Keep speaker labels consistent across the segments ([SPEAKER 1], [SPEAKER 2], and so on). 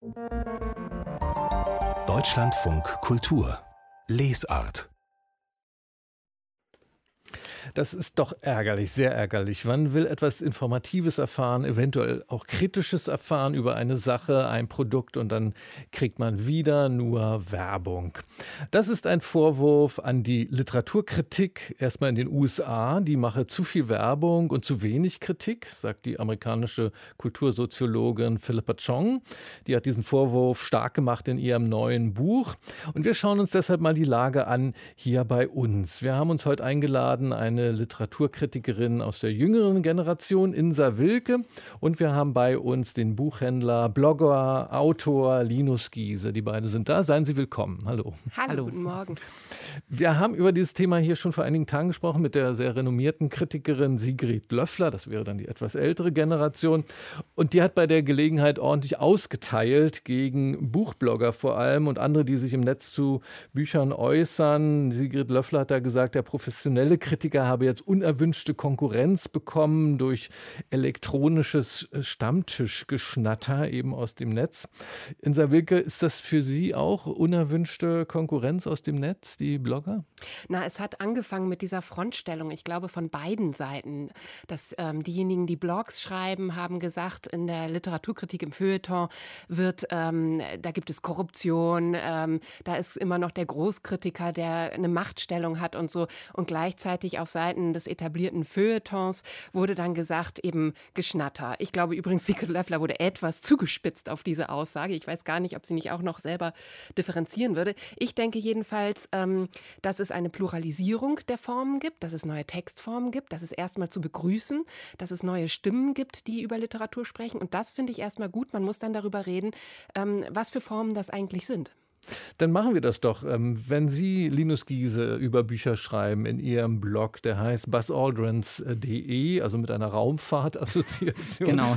[SPEAKER 1] Deutschlandfunk Kultur Lesart.
[SPEAKER 2] Das ist doch ärgerlich, sehr ärgerlich. Man will etwas Informatives erfahren, eventuell auch Kritisches erfahren über eine Sache, ein Produkt und dann kriegt man wieder nur Werbung. Das ist ein Vorwurf an die Literaturkritik, erstmal in den USA. Die mache zu viel Werbung und zu wenig Kritik, sagt die amerikanische Kultursoziologin Philippa Chong. Die hat diesen Vorwurf stark gemacht in ihrem neuen Buch. Und wir schauen uns deshalb mal die Lage an hier bei uns. Wir haben uns heute eingeladen, eine Literaturkritikerin aus der jüngeren Generation, Insa Wilke. Und wir haben bei uns den Buchhändler, Blogger, Autor Linus Giese. Die beiden sind da. Seien Sie willkommen. Hallo.
[SPEAKER 3] Hallo, guten Morgen.
[SPEAKER 2] Wir haben über dieses Thema hier schon vor einigen Tagen gesprochen mit der sehr renommierten Kritikerin Sigrid Löffler. Das wäre dann die etwas ältere Generation. Und die hat bei der Gelegenheit ordentlich ausgeteilt gegen Buchblogger vor allem und andere, die sich im Netz zu Büchern äußern. Sigrid Löffler hat da gesagt, der professionelle Kritiker habe jetzt unerwünschte Konkurrenz bekommen durch elektronisches Stammtischgeschnatter eben aus dem Netz. Insa Wilke, ist das für Sie auch unerwünschte Konkurrenz aus dem Netz, die Blogger?
[SPEAKER 3] Na, es hat angefangen mit dieser Frontstellung, ich glaube von beiden Seiten. Dass diejenigen, die Blogs schreiben, haben gesagt, in der Literaturkritik im Feuilleton da gibt es Korruption, da ist immer noch der Großkritiker, der eine Machtstellung hat und so. Und gleichzeitig auf Seiten des etablierten Feuilletons wurde dann gesagt, eben Geschnatter. Ich glaube übrigens, Sigrid Löffler wurde etwas zugespitzt auf diese Aussage. Ich weiß gar nicht, ob sie nicht auch noch selber differenzieren würde. Ich denke jedenfalls, dass es eine Pluralisierung der Formen gibt, dass es neue Textformen gibt, dass es erstmal zu begrüßen, dass es neue Stimmen gibt, die über Literatur sprechen. Und das finde ich erstmal gut. Man muss dann darüber reden, was für Formen das eigentlich sind.
[SPEAKER 2] Dann machen wir das doch. Wenn Sie, Linus Giese, über Bücher schreiben in Ihrem Blog, der heißt buzzaldrins.de, also mit einer Raumfahrtassoziation.
[SPEAKER 4] Genau.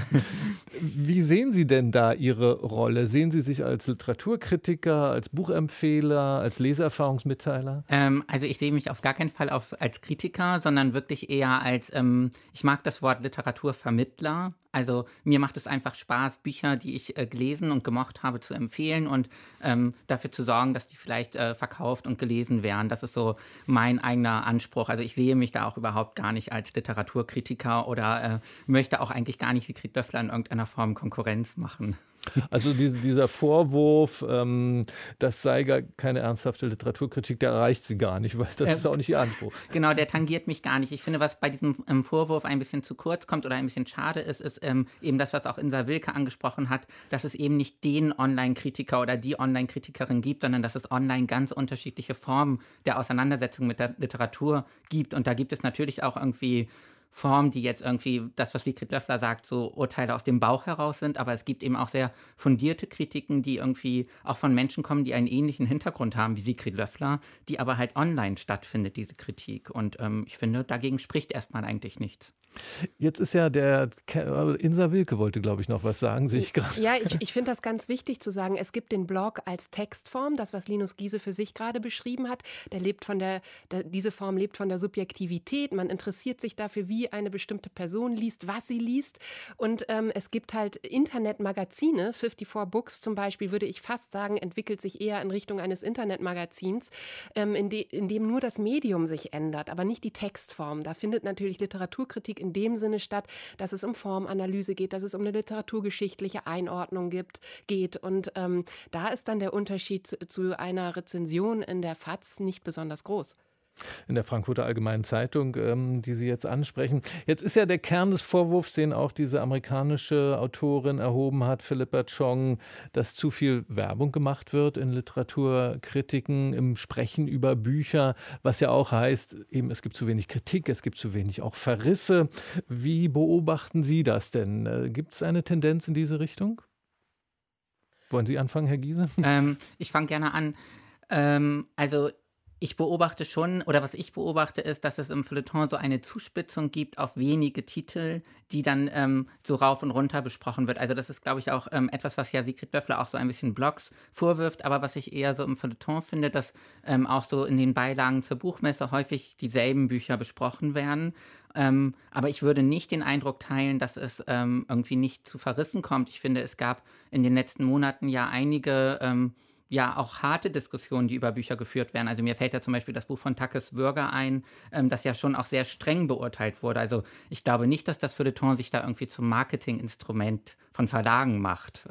[SPEAKER 2] Wie sehen Sie denn da Ihre Rolle? Sehen Sie sich als Literaturkritiker, als Buchempfehler, als Leseerfahrungsmitteiler?
[SPEAKER 4] Also ich sehe mich auf gar keinen Fall als Kritiker, sondern wirklich eher als, ich mag das Wort Literaturvermittler. Also mir macht es einfach Spaß, Bücher, die ich gelesen und gemocht habe, zu empfehlen und dafür zu sorgen, dass die vielleicht verkauft und gelesen werden. Das ist so mein eigener Anspruch. Also ich sehe mich da auch überhaupt gar nicht als Literaturkritiker oder möchte auch eigentlich gar nicht Sigrid Löffler in irgendeiner Form Konkurrenz machen.
[SPEAKER 2] Also dieser Vorwurf, das sei gar keine ernsthafte Literaturkritik, der erreicht Sie gar nicht, weil das ist auch nicht Ihr Anspruch.
[SPEAKER 4] Genau, der tangiert mich gar nicht. Ich finde, was bei diesem Vorwurf ein bisschen zu kurz kommt oder ein bisschen schade ist eben das, was auch Insa Wilke angesprochen hat, dass es eben nicht den Online-Kritiker oder die Online-Kritikerin gibt, sondern dass es online ganz unterschiedliche Formen der Auseinandersetzung mit der Literatur gibt. Und da gibt es natürlich auch irgendwie Form, die jetzt irgendwie, das, was Sigrid Löffler sagt, so Urteile aus dem Bauch heraus sind, aber es gibt eben auch sehr fundierte Kritiken, die irgendwie auch von Menschen kommen, die einen ähnlichen Hintergrund haben wie Sigrid Löffler, die aber halt online stattfindet, diese Kritik. Und ich finde, dagegen spricht erstmal eigentlich nichts.
[SPEAKER 2] Jetzt ist ja Insa Wilke wollte, glaube ich, noch was sagen, sehe ich gerade.
[SPEAKER 3] Ja, ich finde das ganz wichtig zu sagen. Es gibt den Blog als Textform, das, was Linus Giese für sich gerade beschrieben hat. Diese Form lebt von der Subjektivität. Man interessiert sich dafür, wie eine bestimmte Person liest, was sie liest. Und es gibt halt Internetmagazine, 54 Books zum Beispiel, würde ich fast sagen, entwickelt sich eher in Richtung eines Internetmagazins, in dem nur das Medium sich ändert, aber nicht die Textform. Da findet natürlich Literaturkritik in dem Sinne statt, dass es um Formanalyse geht, dass es um eine literaturgeschichtliche Einordnung geht. Und da ist dann der Unterschied zu einer Rezension in der FAZ nicht besonders groß.
[SPEAKER 2] In der Frankfurter Allgemeinen Zeitung, die Sie jetzt ansprechen. Jetzt ist ja der Kern des Vorwurfs, den auch diese amerikanische Autorin erhoben hat, Philippa Chong, dass zu viel Werbung gemacht wird in Literaturkritiken, im Sprechen über Bücher, was ja auch heißt, eben es gibt zu wenig Kritik, es gibt zu wenig auch Verrisse. Wie beobachten Sie das denn? Gibt es eine Tendenz in diese Richtung? Wollen Sie anfangen, Herr Giese?
[SPEAKER 4] Ich fange gerne an. Also Ich beobachte schon, oder was ich beobachte, ist, dass es im Feuilleton so eine Zuspitzung gibt auf wenige Titel, die dann so rauf und runter besprochen wird. Also das ist, glaube ich, auch etwas, was ja Sigrid Löffler auch so ein bisschen Blogs vorwirft, aber was ich eher so im Feuilleton finde, dass auch so in den Beilagen zur Buchmesse häufig dieselben Bücher besprochen werden. Aber ich würde nicht den Eindruck teilen, dass es irgendwie nicht zu Verrissen kommt. Ich finde, es gab in den letzten Monaten ja einige ja auch harte Diskussionen, die über Bücher geführt werden. Also mir fällt ja zum Beispiel das Buch von Takis Würger ein, das ja schon auch sehr streng beurteilt wurde. Also ich glaube nicht, dass das Feuilleton sich da irgendwie zum Marketinginstrument von Verlagen macht.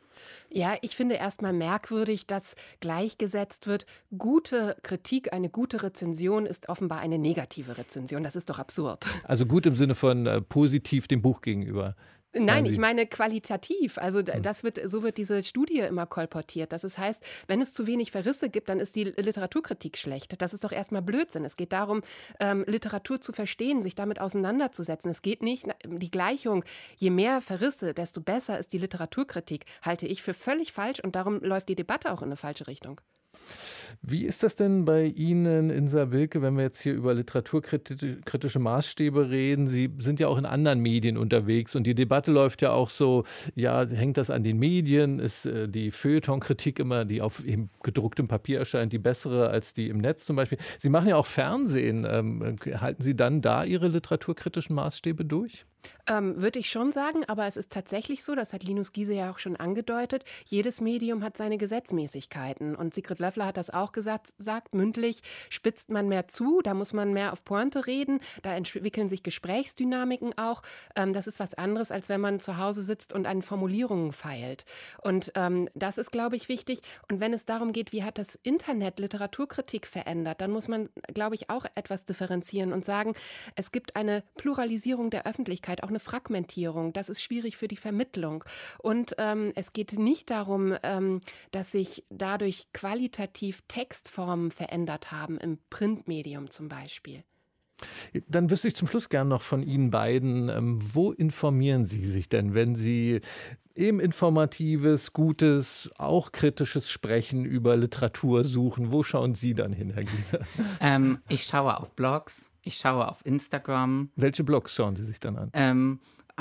[SPEAKER 3] Ja, ich finde erstmal merkwürdig, dass gleichgesetzt wird, gute Kritik, eine gute Rezension ist offenbar eine negative Rezension. Das ist doch absurd.
[SPEAKER 2] Also gut im Sinne von positiv dem Buch gegenüber.
[SPEAKER 3] Nein, ich meine qualitativ. Also so wird diese Studie immer kolportiert. Das heißt, wenn es zu wenig Verrisse gibt, dann ist die Literaturkritik schlecht. Das ist doch erstmal Blödsinn. Es geht darum, Literatur zu verstehen, sich damit auseinanderzusetzen. Es geht nicht, die Gleichung, je mehr Verrisse, desto besser ist die Literaturkritik, halte ich für völlig falsch und darum läuft die Debatte auch in eine falsche Richtung.
[SPEAKER 2] Wie ist das denn bei Ihnen in Saarbrücken, wenn wir jetzt hier über literaturkritische Maßstäbe reden? Sie sind ja auch in anderen Medien unterwegs und die Debatte läuft ja auch so, ja, hängt das an den Medien? Ist die Feuilletonkritik immer, die auf eben gedrucktem Papier erscheint, die bessere als die im Netz zum Beispiel? Sie machen ja auch Fernsehen. Halten Sie dann da Ihre literaturkritischen Maßstäbe durch?
[SPEAKER 3] Würde ich schon sagen, aber es ist tatsächlich so, das hat Linus Giese ja auch schon angedeutet, jedes Medium hat seine Gesetzmäßigkeiten und Sigrid Löffler hat das auch sagt, mündlich spitzt man mehr zu, da muss man mehr auf Pointe reden, da entwickeln sich Gesprächsdynamiken auch. Das ist was anderes, als wenn man zu Hause sitzt und an Formulierungen feilt. Und das ist, glaube ich, wichtig. Und wenn es darum geht, wie hat das Internet Literaturkritik verändert, dann muss man, glaube ich, auch etwas differenzieren und sagen, es gibt eine Pluralisierung der Öffentlichkeit, auch eine Fragmentierung. Das ist schwierig für die Vermittlung. Und es geht nicht darum, dass sich dadurch qualitativ Textformen verändert haben, im Printmedium zum Beispiel.
[SPEAKER 2] Dann wüsste ich zum Schluss gern noch von Ihnen beiden, wo informieren Sie sich denn, wenn Sie eben informatives, gutes, auch kritisches Sprechen über Literatur suchen? Wo schauen Sie dann hin, Herr Giese?
[SPEAKER 4] Ich schaue auf Blogs, ich schaue auf Instagram.
[SPEAKER 2] Welche Blogs schauen Sie sich dann an?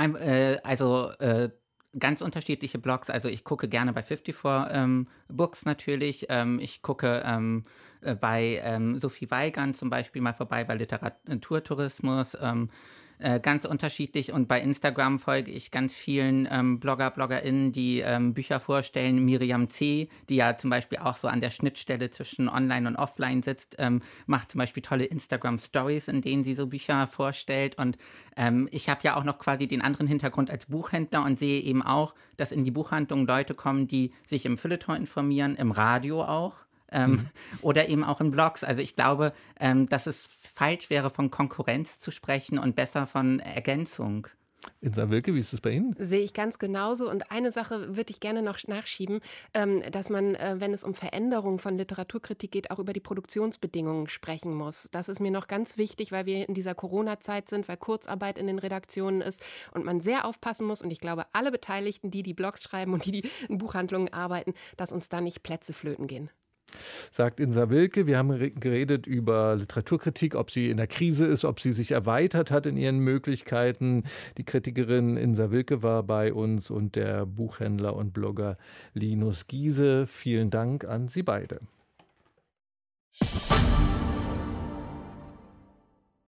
[SPEAKER 4] Ganz unterschiedliche Blogs. Also ich gucke gerne bei 54 Books natürlich. Ich gucke bei Sophie Weigand zum Beispiel mal vorbei bei Literaturtourismus. Ganz unterschiedlich und bei Instagram folge ich ganz vielen BloggerInnen, die Bücher vorstellen. Miriam C., die ja zum Beispiel auch so an der Schnittstelle zwischen Online und Offline sitzt, macht zum Beispiel tolle Instagram-Stories, in denen sie so Bücher vorstellt. Und ich habe ja auch noch quasi den anderen Hintergrund als Buchhändler und sehe eben auch, dass in die Buchhandlungen Leute kommen, die sich im Feuilleton informieren, im Radio auch. Oder eben auch in Blogs. Also ich glaube, dass es falsch wäre, von Konkurrenz zu sprechen und besser von Ergänzung.
[SPEAKER 2] In Saarbrücken, wie ist das bei Ihnen?
[SPEAKER 3] Sehe ich ganz genauso. Und eine Sache würde ich gerne noch nachschieben, dass man, wenn es um Veränderung von Literaturkritik geht, auch über die Produktionsbedingungen sprechen muss. Das ist mir noch ganz wichtig, weil wir in dieser Corona-Zeit sind, weil Kurzarbeit in den Redaktionen ist und man sehr aufpassen muss. Und ich glaube, alle Beteiligten, die Blogs schreiben und die in Buchhandlungen arbeiten, dass uns da nicht Plätze flöten gehen.
[SPEAKER 2] Sagt Insa Wilke. Wir haben geredet über Literaturkritik, ob sie in der Krise ist, ob sie sich erweitert hat in ihren Möglichkeiten. Die Kritikerin Insa Wilke war bei uns und der Buchhändler und Blogger Linus Giese. Vielen Dank an Sie beide.